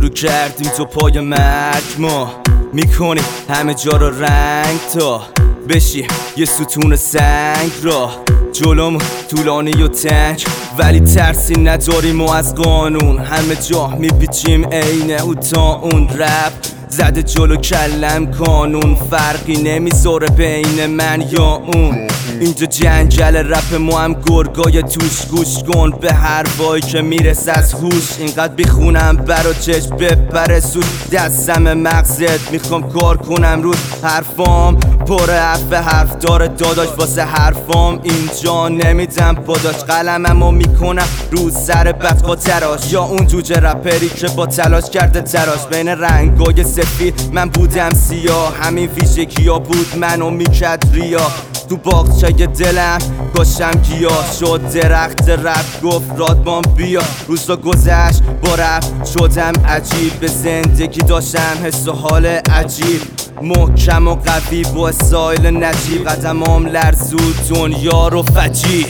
شروع کردیم تو پای مرگ ما میکنیم همه جا رو رنگ تا بشیم یه ستون سنگ را جلومون طولانی و تنگ ولی ترسی نداریم و از قانون همه جا میپیچیم عین او تا اون رپ زده جلو کلم کانون فرقی نمیذاره بین من یا اون اینجا جنگل رپ ما هم گرگای توش گوش کن به حرفایی که میرسه از هوش اینقدر بخونم برا چشم بپره سود دستم مغزت میخوام کار کنم روز حرفام پر حرف داره داداش واسه حرفام اینجا نمیدم پاداش قلممو میکنم رو سر بدقا تراش یا اون جوجه رپری که با تلاش کرده تراش بین رنگای سفید من بودم سیاه همین ویژگیا بود منو میکرد ریا تو باغچه دلم کاشم گیاه شد درخت رپ گفت رادمان بیا روزا گذشت با رپ شدم عجیب به زندگی داشتم حس و حال عجیب محکم و قوی با سایل نجیب قدمام لرزود دنیا رو فجیع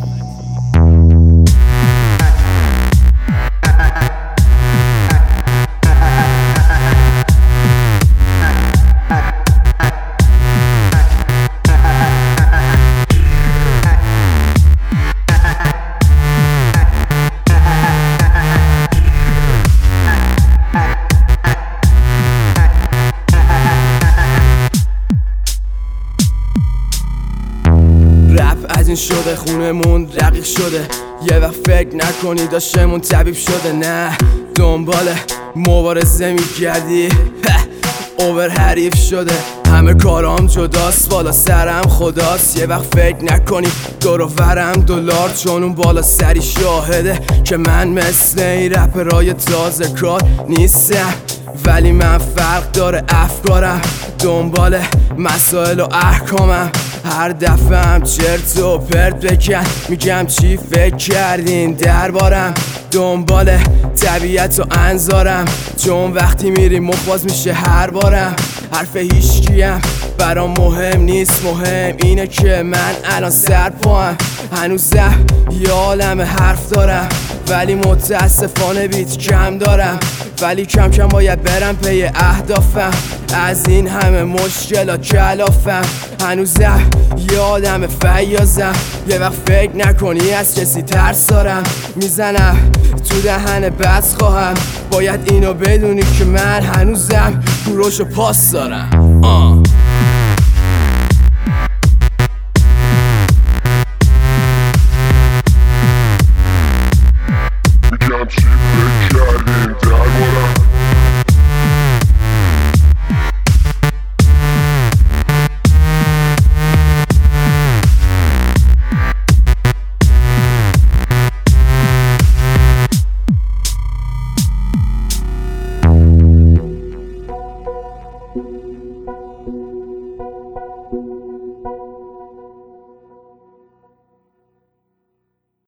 از این شده خونمون رقیق شده یه وقت فکر نکنی داشتمون طبیب شده نه دنبال مبارزه میگردی اوور حریف شده همه کارام جداست بالا سرم خداست یه وقت فکر نکنی دور و ورم دلار چون اون بالا سری شاهده که من مثل این رپرای تازه کار نیستم ولی من فرق داره افکارم دنبال مسائل و احکامم هر دفعه هم چرت و پرت بکن میگم چی فکر کردین دربارم دنبال طبیعت و انظارم چون وقتی میری مخواز میشه هر بارم حرف هیچکیم برام مهم نیست مهم اینه که من الان سر پاهم هنوزم یه عالم حرف دارم ولی متاسفانه بیت کم دارم ولی کم کم باید برم پی اهدافم از این همه مشکلات کلافم هنوزم یه آدم فیاضم یه وقت فکر نکنی از کسی ترس دارم میزنم تو دهن بس خواهم باید اینو بدونی که من هنوزم کوروش و پاس دارم